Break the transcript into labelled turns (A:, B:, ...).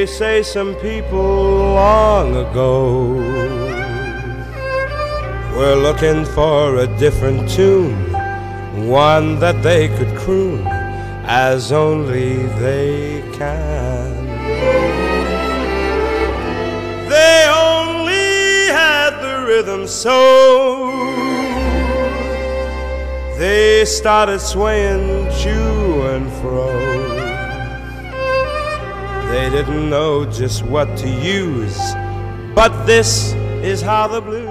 A: say some people long ago were looking for a different tune, one that they could croon as only they can. They only had the rhythm, so they started swaying to and fro. They didn't know just what to use, but this is how the blues